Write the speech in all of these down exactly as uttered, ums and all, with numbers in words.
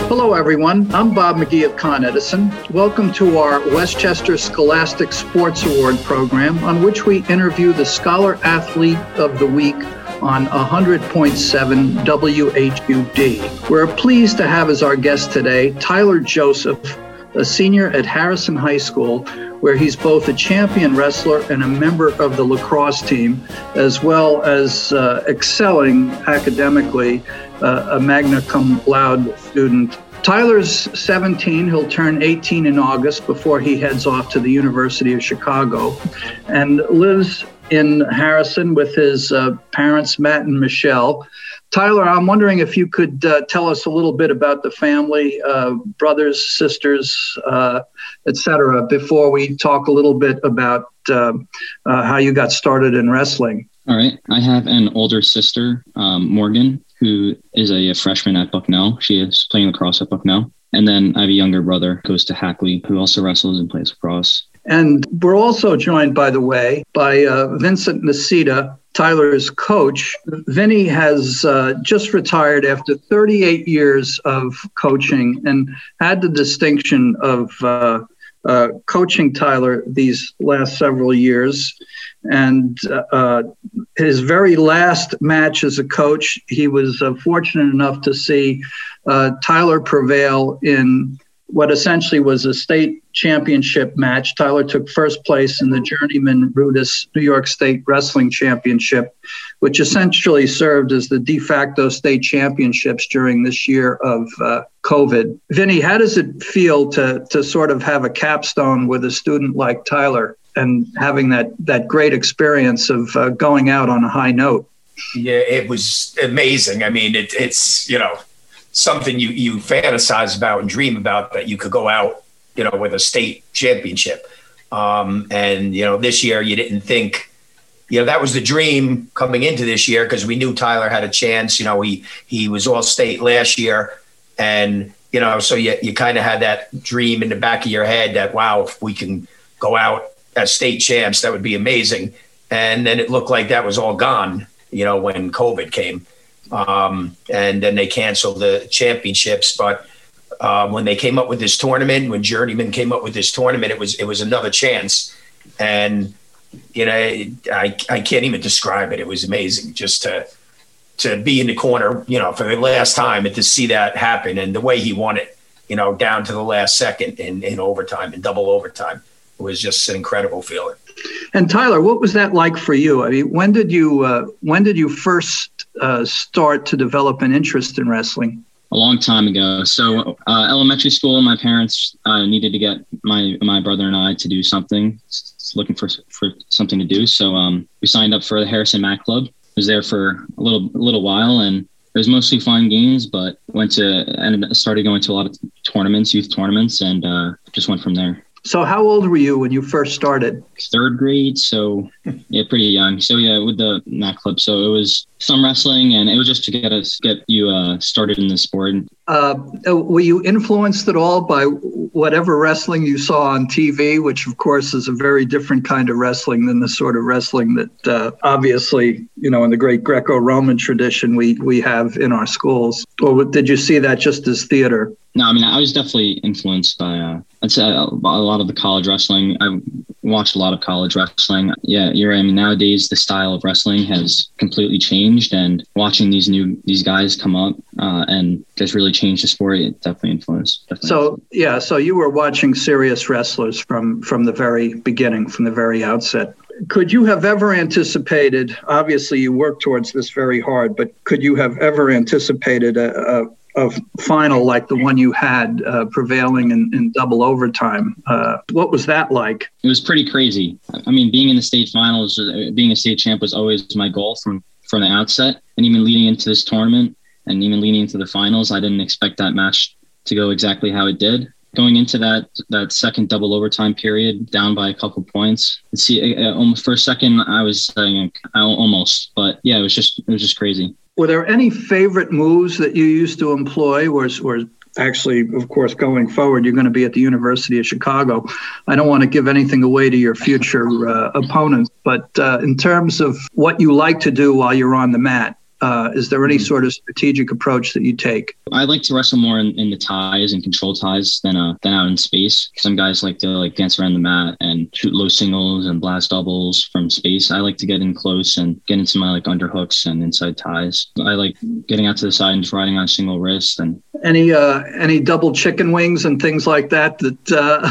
Hello, everyone. I'm Bob McGee of Con Edison. Welcome to our Westchester Scholastic Sports Award program, on which we interview the Scholar Athlete of the Week on one hundred point seven W H U D. We're pleased to have as our guest today Tyler Joseph, a senior at Harrison High School, where he's both a champion wrestler and a member of the lacrosse team, as well as uh, excelling academically, uh, a magna cum laude student. Tyler's seventeen. He'll turn eighteen in August before he heads off to the University of Chicago, and lives in Harrison with his uh, parents, Matt and Michelle. Tyler, I'm wondering if you could uh, tell us a little bit about the family, uh, brothers, sisters, uh, et cetera, before we talk a little bit about uh, uh, how you got started in wrestling. All right. I have an older sister, um, Morgan, who is a, a freshman at Bucknell. She is playing lacrosse at Bucknell. And then I have a younger brother who goes to Hackley, who also wrestles and plays lacrosse. And we're also joined, by the way, by uh, Vincent Nicita, Tyler's coach. Vinny has uh, just retired after thirty-eight years of coaching and had the distinction of uh, uh, coaching Tyler these last several years. And uh, his very last match as a coach, he was uh, fortunate enough to see uh, Tyler prevail in what essentially was a state championship match. Tyler took first place in the Journeyman Rudis New York State Wrestling Championship, which essentially served as the de facto state championships during this year of uh, COVID. Vinny, how does it feel to to sort of have a capstone with a student like Tyler and having that that great experience of uh, going out on a high note? Yeah, it was amazing. I mean, it, it's, you know, something you, you fantasize about and dream about, that you could go out, you know, with a state championship. Um, and, you know, this year you didn't think, you know, that was the dream coming into this year, because we knew Tyler had a chance. You know, he, he was all state last year. And, you know, so you, you kind of had that dream in the back of your head that, wow, if we can go out as state champs, that would be amazing. And then it looked like that was all gone, you know, when COVID came. Um, and then they canceled the championships. But um, when they came up with this tournament, when Journeyman came up with this tournament, it was it was another chance. And, you know, I I can't even describe it. It was amazing just to to be in the corner, you know, for the last time, and to see that happen, and the way he won it, you know, down to the last second in, in overtime, in double overtime. It was just an incredible feeling. And Tyler, what was that like for you? I mean, when did you uh, when did you first uh, start to develop an interest in wrestling? A long time ago. So uh, elementary school, my parents uh, needed to get my my brother and I to do something, looking for for something to do. So um, we signed up for the Harrison Mac Club. Was there for a little a little while, and it was mostly fun games. But went to and started going to a lot of tournaments, youth tournaments, and uh, just went from there. So how old were you when you first started? Third grade, so yeah, pretty young. So yeah, with the Mac Club. So it was some wrestling, and it was just to get us get you uh, started in the sport. Uh, were you influenced at all by whatever wrestling you saw on T V, which of course is a very different kind of wrestling than the sort of wrestling that uh, obviously, you know, in the great Greco-Roman tradition we we have in our schools? Or did you see that just as theater? No, I mean, I was definitely influenced by, uh, I'd say, a lot of the college wrestling. I watched a lot of college wrestling. Yeah, you're right. I mean, nowadays the style of wrestling has completely changed, and watching these new these guys come up uh, and just really change the sport, it definitely influenced. Definitely so influenced. yeah, so you were watching serious wrestlers from from the very beginning, from the very outset. Could you have ever anticipated? Obviously, you worked towards this very hard, but could you have ever anticipated a, a a final like the one you had uh, prevailing in, in double overtime? Uh, what was that like? It was pretty crazy. I mean, being in the state finals, uh, being a state champ was always my goal from, from the outset. And even leading into this tournament and even leading into the finals, I didn't expect that match to go exactly how it did. Going into that that second double overtime period, down by a couple points. See, uh, almost for a second, I was saying uh, almost, but yeah, it was just it was just crazy. Were there any favorite moves that you used to employ, or, or actually, of course, going forward, you're going to be at the University of Chicago? I don't want to give anything away to your future uh, opponents, but uh, in terms of what you like to do while you're on the mat, Uh, is there any sort of strategic approach that you take? I like to wrestle more in, in the ties and control ties than uh, than out in space. Some guys like to like dance around the mat and shoot low singles and blast doubles from space. I like to get in close and get into my like underhooks and inside ties. I like getting out to the side and just riding on a single wrist. And any uh, any double chicken wings and things like that that uh,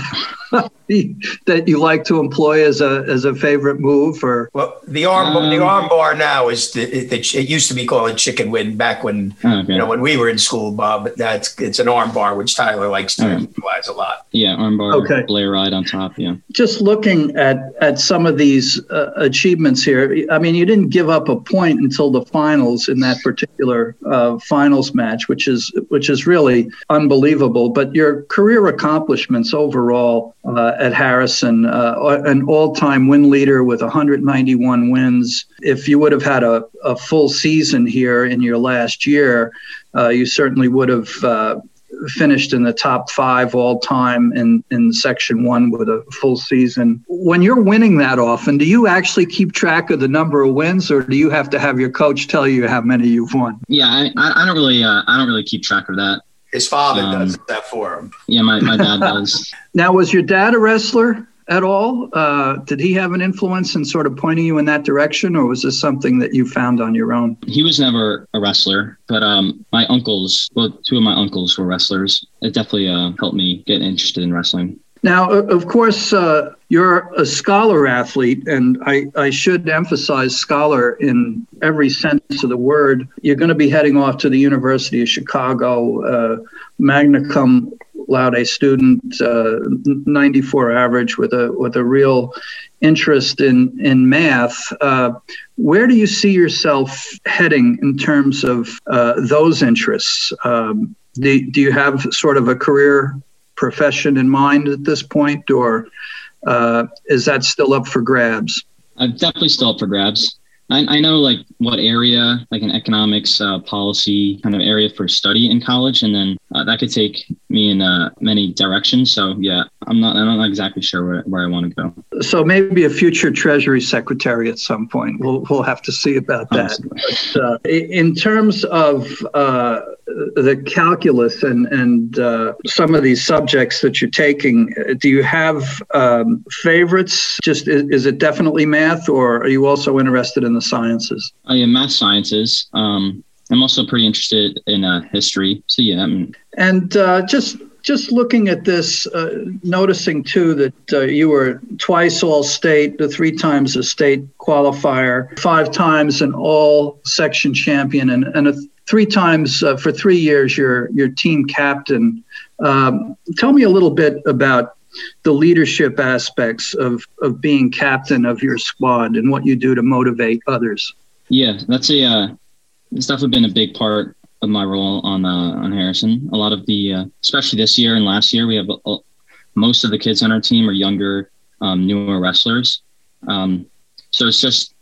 that you like to employ as a as a favorite move? Or well, the arm um, the arm bar now is the, it, it used to be called a chicken wing back when okay. you know when we were in school, Bob. That's it's an arm bar, which Tyler likes to okay. utilize a lot. Yeah, arm bar, okay. Blair ride on top. Yeah. Just looking at at some of these uh, achievements here, I mean, you didn't give up a point until the finals in that particular uh, finals match, which is which is really unbelievable. But your career accomplishments overall uh, at Harrison, uh, an all-time win leader with one hundred ninety-one wins. If you would have had a, a full season here in your last year, uh, you certainly would have uh, finished in the top five all time in, in section one with a full season. When you're winning that often, do you actually keep track of the number of wins, or do you have to have your coach tell you how many you've won? Yeah, I, I don't really, uh, I don't really keep track of that. His father um, does that for him. Yeah, my, my dad does. Now, was your dad a wrestler at all? Uh, did he have an influence in sort of pointing you in that direction, or was this something that you found on your own? He was never a wrestler, but um, my uncles, well, two of my uncles were wrestlers. It definitely uh, helped me get interested in wrestling. Now, of course, uh, you're a scholar athlete, and I, I should emphasize scholar in every sense of the word. You're going to be heading off to the University of Chicago, uh, magna cum laude student, uh, ninety-four average with a with a real interest in in math. Uh, where do you see yourself heading in terms of uh, those interests? Um, do, do you have sort of a career profession in mind at this point, or uh, is that still up for grabs? I'm definitely still up for grabs. I, I know like what area, like an economics uh, policy kind of area for study in college, and then uh, that could take me in uh, many directions. So yeah, I'm not I'm not exactly sure where, where I want to go. So maybe a future Treasury Secretary at some point. We'll we'll have to see about that. But, uh, in terms of uh, the calculus and and uh, some of these subjects that you're taking, do you have um, favorites? Just is, is it definitely math, or are you also interested in the sciences? I am math sciences. Um, I'm also pretty interested in uh, history. So yeah. I'm... And uh, just just looking at this, uh, noticing too that uh, you were twice All-State, the three times a state qualifier, five times an All-Section champion, and and a three times uh, for three years you're your team captain. Um, tell me a little bit about the leadership aspects of, of being captain of your squad and what you do to motivate others. Yeah, that's a uh, it's definitely been a big part of my role on uh, on Harrison. A lot of the, uh, especially this year and last year, we have uh, most of the kids on our team are younger, um, newer wrestlers. Um, so it's just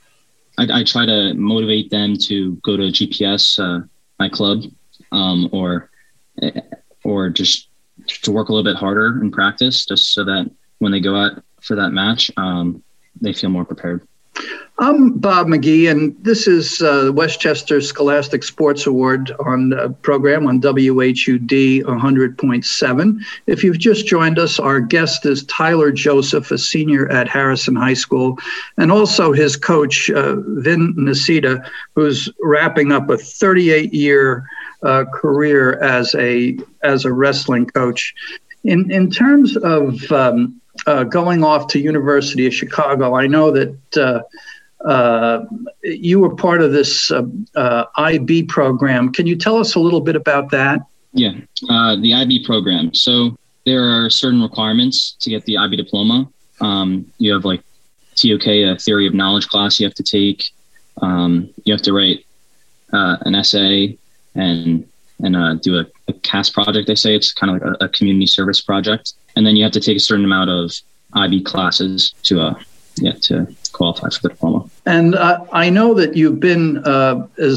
I, I try to motivate them to go to G P S, uh, my club, um, or or just to work a little bit harder in practice, just so that when they go out for that match, um, they feel more prepared. I'm Bob McGee, and this is uh, the Westchester Scholastic Sports Award on uh, program on W H U D one hundred point seven. If you've just joined us, our guest is Tyler Joseph, a senior at Harrison High School, and also his coach, uh, Vin Nicita, who's wrapping up a thirty-eight year uh, career as a as a wrestling coach. In in terms of um, uh, going off to University of Chicago, I know that uh, uh, you were part of this uh, uh, I B program. Can you tell us a little bit about that? Yeah, uh, the I B program. So there are certain requirements to get the I B diploma. Um, you have like T O K, a theory of knowledge class you have to take. Um, you have to write uh, an essay and and uh, do a, a C A S project, they say. It's kind of like a, a community service project. And then you have to take a certain amount of I B classes to uh, yeah, to qualify for the diploma. And uh, I know that you've been, uh, as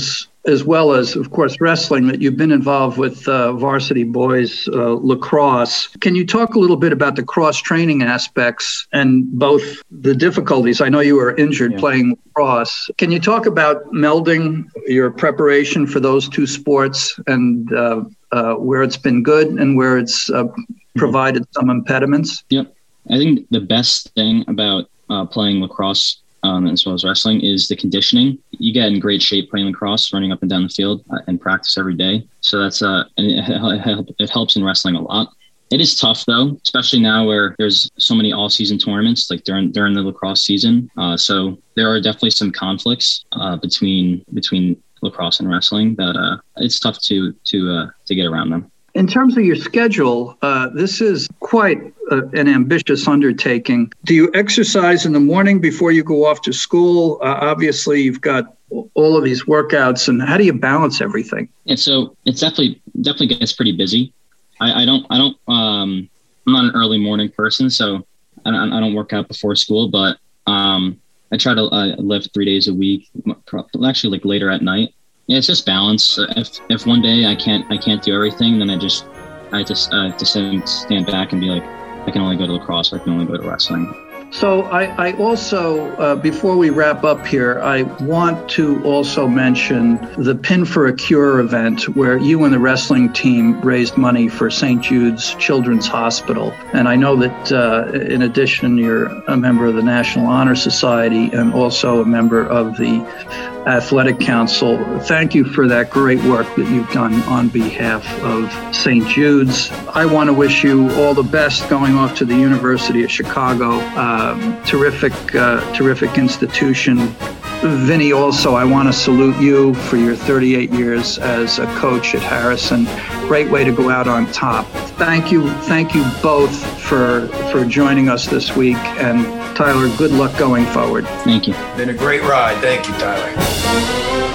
as well as, of course, wrestling, that you've been involved with uh, varsity boys uh, lacrosse. Can you talk a little bit about the cross-training aspects and both the difficulties? I know you were injured yeah. playing lacrosse. Can you talk about melding your preparation for those two sports and uh, uh, where it's been good and where it's uh, provided some impediments? Yep. I think the best thing about uh, playing lacrosse um, as well as wrestling is the conditioning. You get in great shape playing lacrosse, running up and down the field uh, and practice every day. So that's uh, and it, it helps in wrestling a lot. It is tough though, especially now where there's so many all-season tournaments, like during during the lacrosse season. Uh, so there are definitely some conflicts uh, between between lacrosse and wrestling that uh, it's tough to to uh, to get around them. In terms of your schedule, uh, this is quite uh, an ambitious undertaking. Do you exercise in the morning before you go off to school? Uh, obviously, you've got all of these workouts, and how do you balance everything? And so it's definitely definitely gets pretty busy. I, I don't I don't um, I'm not an early morning person, so I don't, I don't work out before school, but um, I try to uh, lift three days a week, actually like later at night. Yeah, it's just balance. If if one day I can't I can't do everything, then I just I just uh, to stand, stand back and be like, I can only go to lacrosse, or I can only go to wrestling. So I, I also, uh, before we wrap up here, I want to also mention the Pin for a Cure event where you and the wrestling team raised money for Saint Jude's Children's Hospital. And I know that uh, in addition, you're a member of the National Honor Society and also a member of the Athletic Council. Thank you for that great work that you've done on behalf of Saint Jude's. I want to wish you all the best going off to the University of Chicago. Um, terrific, uh, terrific institution. Vinny, also, I want to salute you for your thirty-eight years as a coach at Harrison. Great way to go out on top. Thank you. Thank you both for, for joining us this week. And Tyler, good luck going forward. Thank you. Been a great ride. Thank you, Tyler.